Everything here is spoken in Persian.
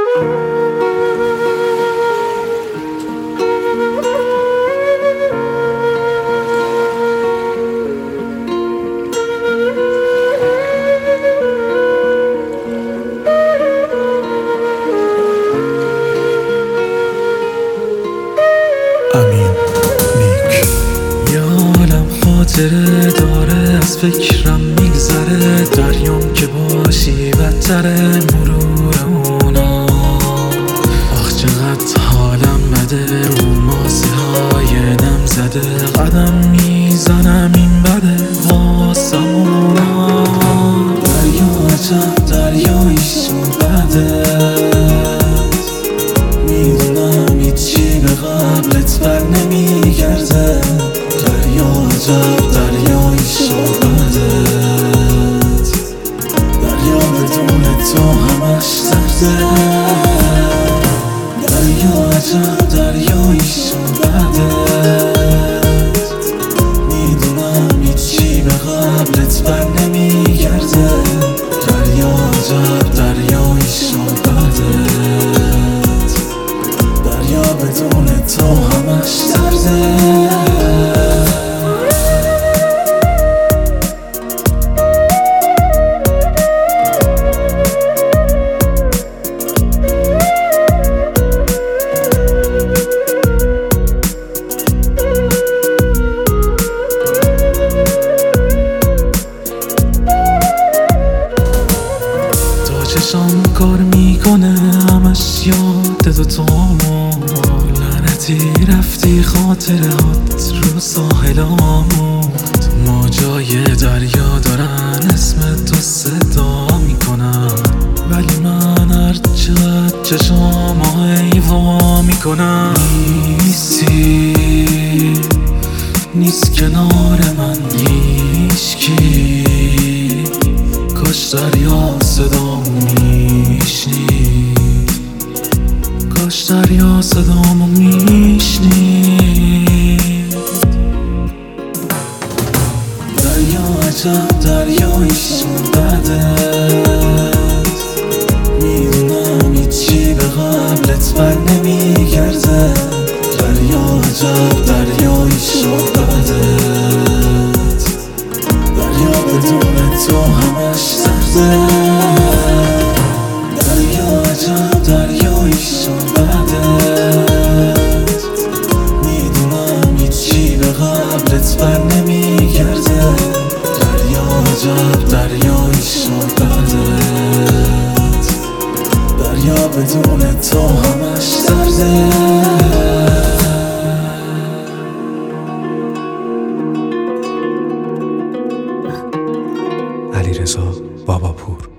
امین نیک. یه عالم خاطره داره از فکرم میگذره، دریام که باشی بدتره مرور اونا. آخ چقدر حالم بده، رو ماسه های نم زده، قدم میزنم این بده واسم اونا. دریا عجب دریاییشون بده، میدونم هیچی به قبلت بر نمیگرده. دریا عجب دریاییشون بده، دریا بدون تو همش درده. دریا عجب دریاییشون بده، میدونم هیچی به قبلت بر نمیگرده. دریا عجب دریاییشون بده، دریا بدون تو همش درده. چشام کار میکنه همش یاد دوتامون، لعنتی رفتی خاطره هات رو ساحلامون. موجای دریا دارن اسم تو صدا میکنن، ولی من هرچقدر چشامو وا میکنم. نیست کنار من هیچکی، کاش دریا صدامو میشنید، کاش دریا صدامو میشنید. دریا عجب دریاییشون بده، میدونم هیچی به قبلت بر نمیگرده. دریا عجب دریاییشون بده، دریا بدون تو همش درده. دریا عجب دریاییشون بده، میدونم هیچی به قبلت بر نمیگرده. دریا عجب دریاییشون بده، دریا بدون تو همش درده. علیرضا باباپور.